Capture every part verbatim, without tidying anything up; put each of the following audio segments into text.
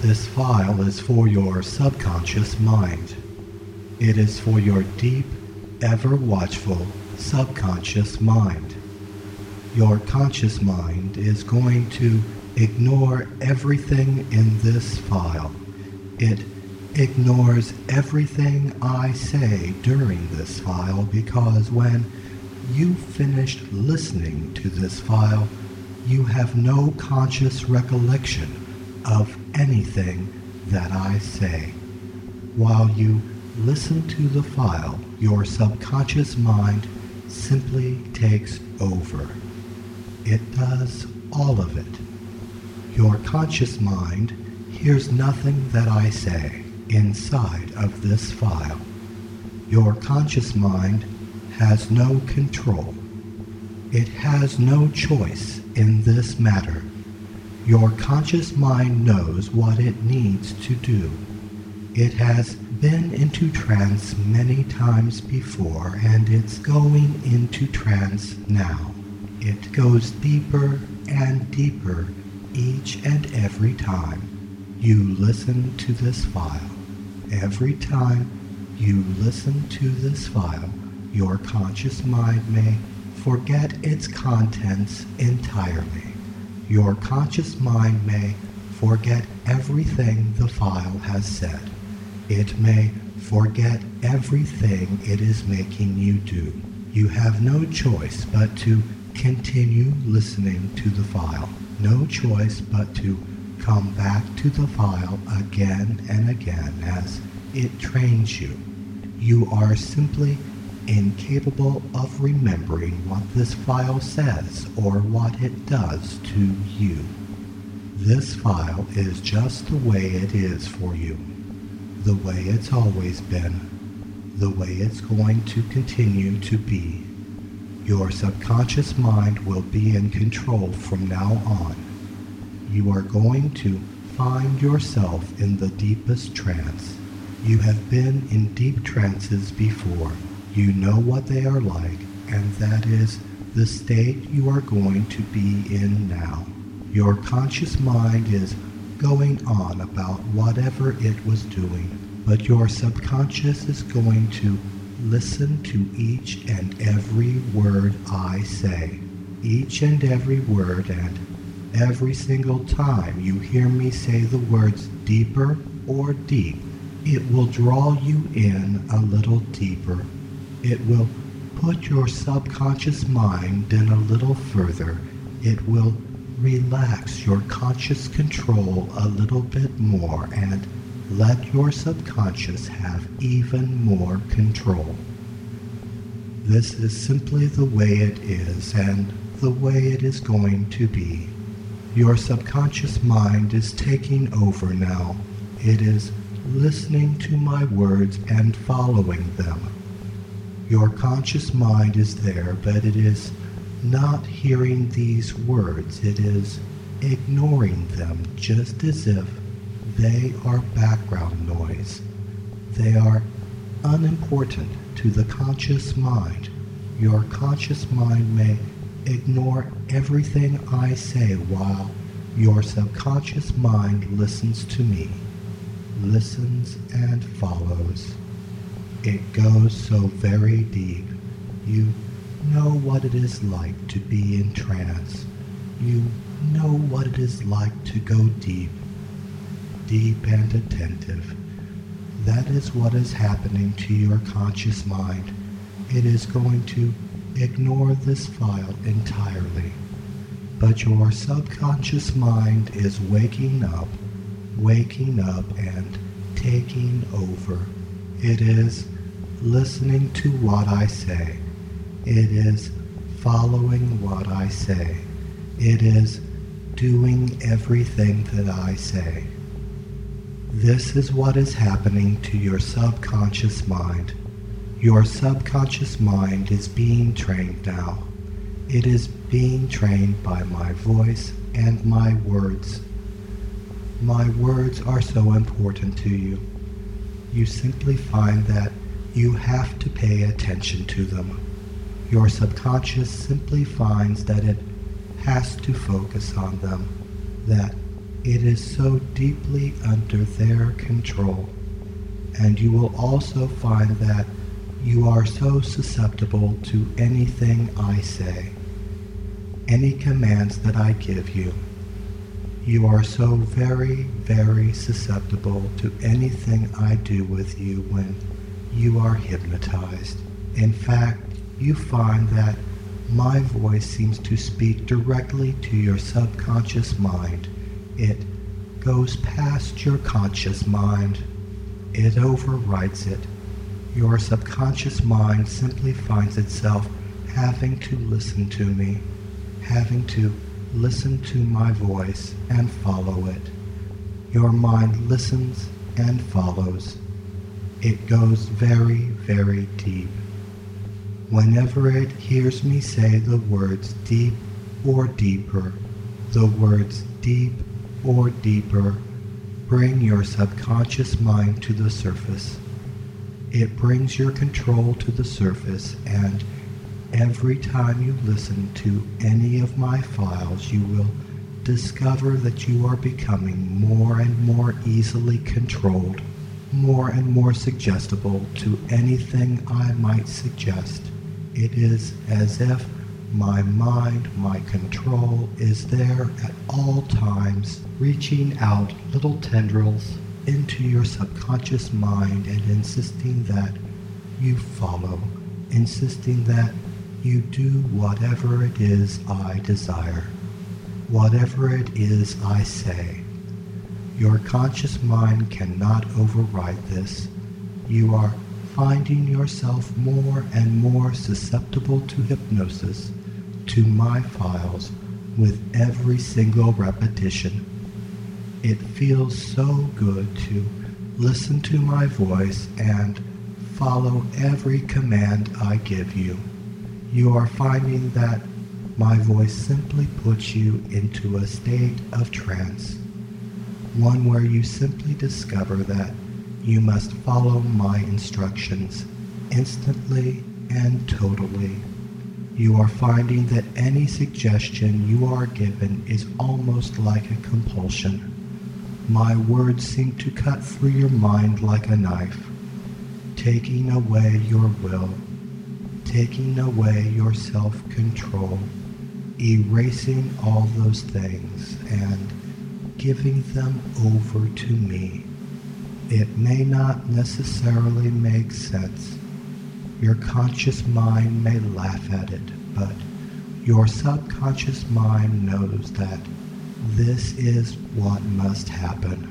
This file is for your subconscious mind. It is for your deep, ever-watchful subconscious mind. Your conscious mind is going to ignore everything in this file. It ignores everything I say during this file because when you finished listening to this file, you have no conscious recollection of anything that I say. While you listen to the file, your subconscious mind simply takes over. It does all of it. Your conscious mind hears nothing that I say inside of this file. Your conscious mind has no control. It has no choice in this matter. Your conscious mind knows what it needs to do. It has been into trance many times before, and it's going into trance now. It goes deeper and deeper each and every time you listen to this file. Every time you listen to this file, your conscious mind may forget its contents entirely. Your conscious mind may forget everything the file has said. It may forget everything it is making you do. You have no choice but to continue listening to the file. No choice but to come back to the file again and again as it trains you. You are simply incapable of remembering what this file says or what it does to you. This file is just the way it is for you, the way it's always been, the way it's going to continue to be. Your subconscious mind will be in control from now on. You are going to find yourself in the deepest trance. You have been in deep trances before. You know what they are like, and that is the state you are going to be in now. Your conscious mind is going on about whatever it was doing, but your subconscious is going to listen to each and every word I say. Each and every word, and every single time you hear me say the words deeper or deep, it will draw you in a little deeper. It will put your subconscious mind in a little further. It will relax your conscious control a little bit more and let your subconscious have even more control. This is simply the way it is and the way it is going to be. Your subconscious mind is taking over now. It is listening to my words and following them. Your conscious mind is there, but it is not hearing these words. It is ignoring them just as if they are background noise. They are unimportant to the conscious mind. Your conscious mind may ignore everything I say while your subconscious mind listens to me, listens and follows. It goes so very deep. You know what it is like to be in trance. You know what it is like to go deep, deep and attentive. That is what is happening to your conscious mind. It is going to ignore this file entirely. But your subconscious mind is waking up, waking up and taking over. It is listening to what I say. It is following what I say. It is doing everything that I say. This is what is happening to your subconscious mind. Your subconscious mind is being trained now. It is being trained by my voice and my words. My words are so important to you. You simply find that you have to pay attention to them. Your subconscious simply finds that it has to focus on them, that It is so deeply under their control. And you will also find that you are so susceptible to anything I say, any commands that I give you. You are so very, very susceptible to anything I do with you when you are hypnotized. In fact, you find that my voice seems to speak directly to your subconscious mind. It goes past your conscious mind. It overrides it. Your subconscious mind simply finds itself having to listen to me, having to listen to my voice and follow it. Your mind listens and follows. It goes very, very deep. Whenever it hears me say the words deep or deeper, the words deep or deeper bring your subconscious mind to the surface. It brings your control to the surface, and every time you listen to any of my files, you will discover that you are becoming more and more easily controlled, more and more suggestible to anything I might suggest. It is as if my mind, my control, is there at all times, reaching out little tendrils into your subconscious mind and insisting that you follow, insisting that you do whatever it is I desire, whatever it is I say. Your conscious mind cannot override this. You are finding yourself more and more susceptible to hypnosis, to my files, with every single repetition. It feels so good to listen to my voice and follow every command I give you. You are finding that my voice simply puts you into a state of trance, one where you simply discover that you must follow my instructions instantly and totally. You are finding that any suggestion you are given is almost like a compulsion. My words seem to cut through your mind like a knife, taking away your will, taking away your self-control, erasing all those things and giving them over to me. It may not necessarily make sense. Your conscious mind may laugh at it, but your subconscious mind knows that this is what must happen.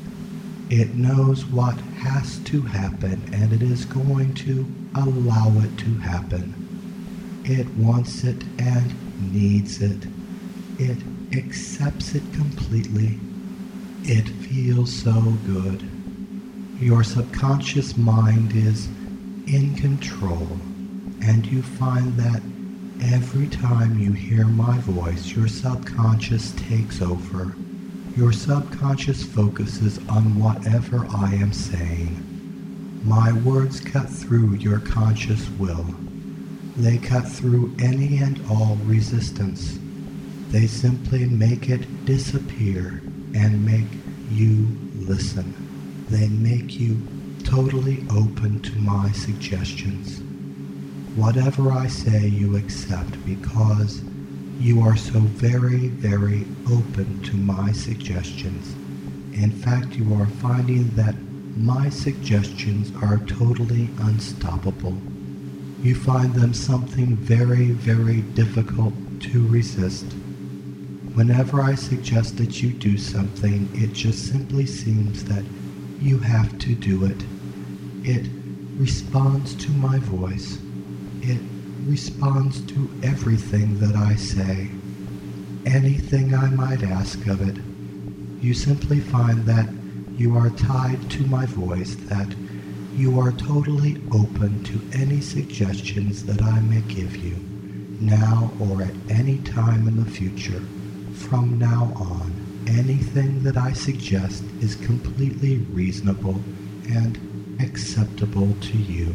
It knows what has to happen, and it is going to allow it to happen. It wants it and needs it. It accepts it completely. It feels so good. Your subconscious mind is in control, and you find that every time you hear my voice, your subconscious takes over. Your subconscious focuses on whatever I am saying. My words cut through your conscious will. They cut through any and all resistance. They simply make it disappear and make you listen. They make you totally open to my suggestions. Whatever I say you accept because you are so very, very open to my suggestions. In fact, you are finding that my suggestions are totally unstoppable. You find them something very, very difficult to resist. Whenever I suggest that you do something, it just simply seems that you have to do it. It responds to my voice. It responds to everything that I say. Anything I might ask of it. You simply find that you are tied to my voice, that you are totally open to any suggestions that I may give you, now or at any time in the future. From now on, anything that I suggest is completely reasonable and acceptable to you.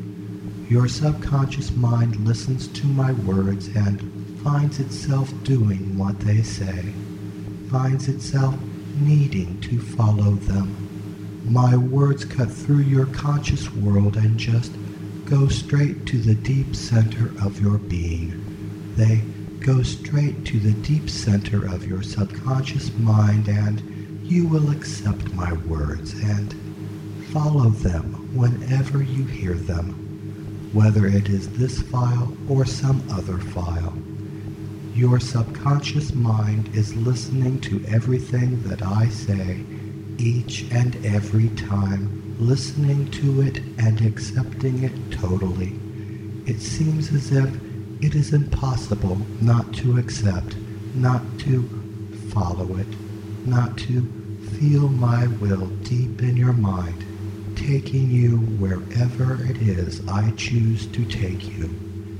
Your subconscious mind listens to my words and finds itself doing what they say, finds itself needing to follow them. My words cut through your conscious world and just go straight to the deep center of your being. They go straight to the deep center of your subconscious mind, and you will accept my words and follow them whenever you hear them, whether it is this file or some other file. Your subconscious mind is listening to everything that I say each and every time, listening to it and accepting it totally. It seems as if it is impossible not to accept, not to follow it, not to feel my will deep in your mind, taking you wherever it is I choose to take you.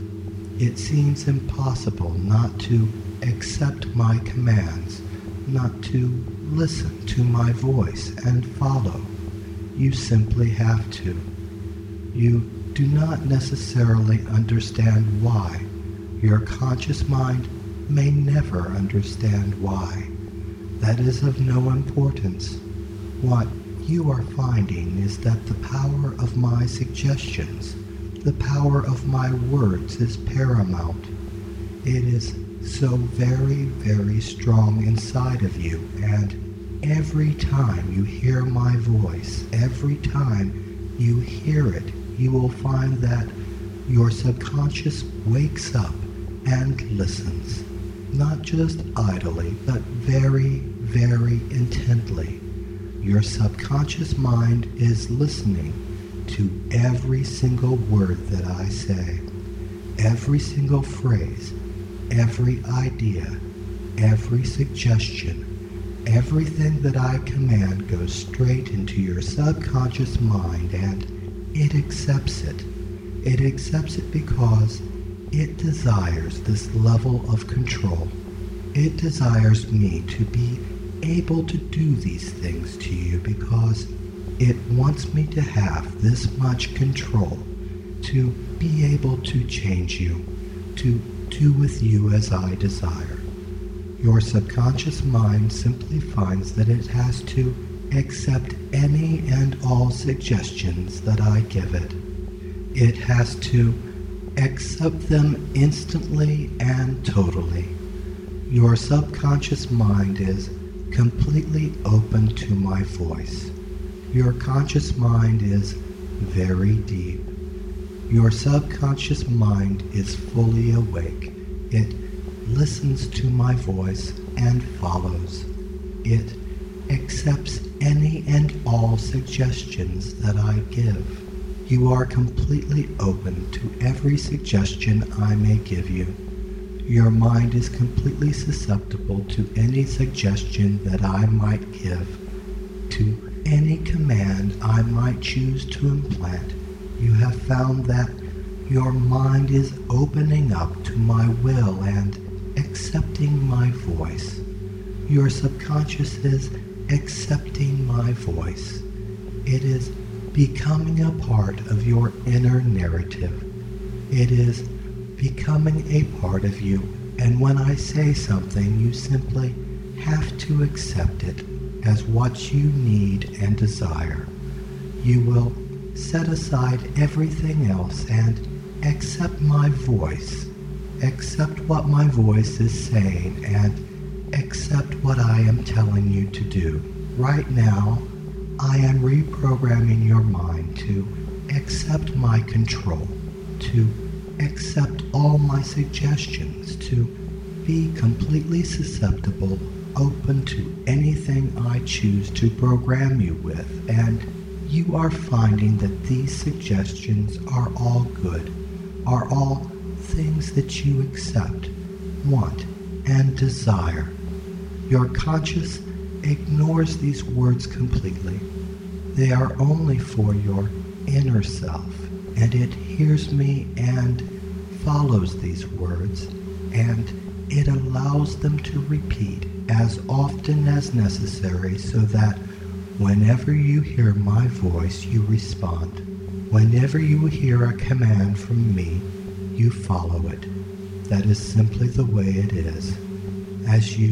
It seems impossible not to accept my commands, not to listen to my voice and follow. You simply have to. You do not necessarily understand why. Your conscious mind may never understand why. That is of no importance. What you are finding is that the power of my suggestions, the power of my words is paramount. It is so very, very strong inside of you, and every time you hear my voice, every time you hear it, you will find that your subconscious wakes up and listens, not just idly, but very, very intently. Your subconscious mind is listening to every single word that I say, every single phrase, every idea, every suggestion. Everything that I command goes straight into your subconscious mind, and it accepts it. It accepts it because it desires this level of control. It desires me to be able to do these things to you because it wants me to have this much control, to be able to change you, to do with you as I desire. Your subconscious mind simply finds that it has to accept any and all suggestions that I give it. It has to accept them instantly and totally. Your subconscious mind is completely open to my voice. Your conscious mind is very deep. Your subconscious mind is fully awake. It listens to my voice and follows. It accepts any and all suggestions that I give. You are completely open to every suggestion I may give you. Your mind is completely susceptible to any suggestion that I might give, to any command I might choose to implant. You have found that your mind is opening up to my will and accepting my voice. Your subconscious is accepting my voice. It is becoming a part of your inner narrative. It is becoming a part of you, and when I say something, you simply have to accept it as what you need and desire. You will set aside everything else and accept my voice. Accept what my voice is saying and accept what I am telling you to do. Right now, I am reprogramming your mind to accept my control, to accept all my suggestions, to be completely susceptible, open to anything I choose to program you with, and you are finding that these suggestions are all good, are all things that you accept, want, and desire. Your conscious ignores these words completely. They are only for your inner self, and it hears me and follows these words, and it allows them to repeat as often as necessary so that whenever you hear my voice, you respond. Whenever you hear a command from me, you follow it. That is simply the way it is. As you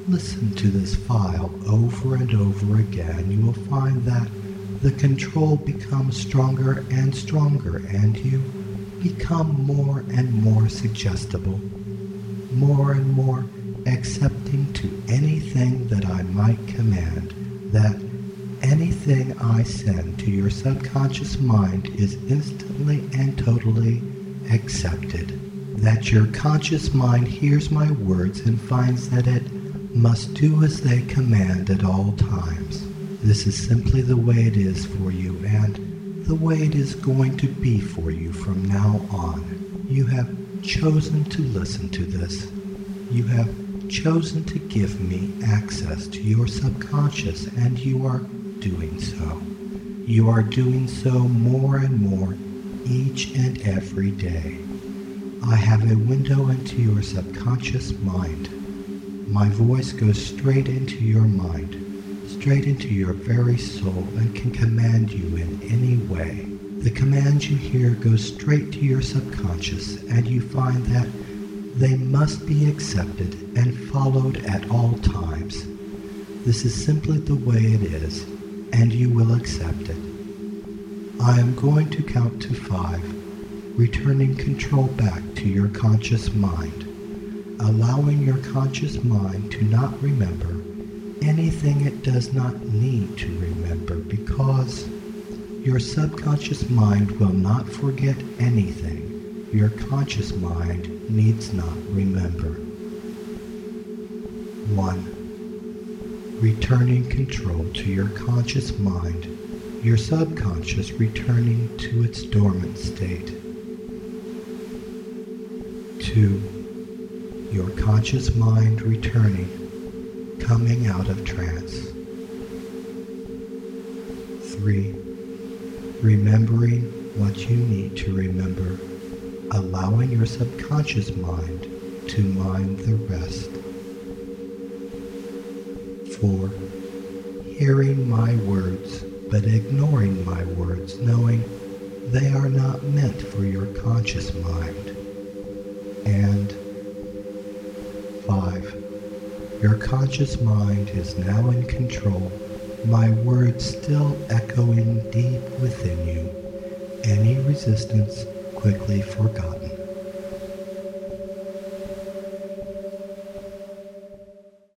listen to this file over and over again, you will find that the control becomes stronger and stronger, and you become more and more suggestible, more and more accepting to anything that I might command, that anything I send to your subconscious mind is instantly and totally accepted, that your conscious mind hears my words and finds that it must do as they command at all times. This is simply the way it is for you, and the way it is going to be for you from now on. You have chosen to listen to this. You have chosen to give me access to your subconscious, and you are doing so. You are doing so more and more each and every day. I have a window into your subconscious mind. My voice goes straight into your mind, straight into your very soul, and can command you in any way. The commands you hear go straight to your subconscious, and you find that they must be accepted and followed at all times. This is simply the way it is, and you will accept it. I am going to count to five, returning control back to your conscious mind, allowing your conscious mind to not remember anything it does not need to remember, because your subconscious mind will not forget anything your conscious mind needs not remember. One. Returning control to your conscious mind, your subconscious returning to its dormant state. Two. Your conscious mind returning, coming out of trance. Three. Remembering what you need to remember, allowing your subconscious mind to mind the rest. Four. Hearing my words, but ignoring my words, knowing they are not meant for your conscious mind. And five. Your conscious mind is now in control, my words still echoing deep within you, any resistance quickly forgotten.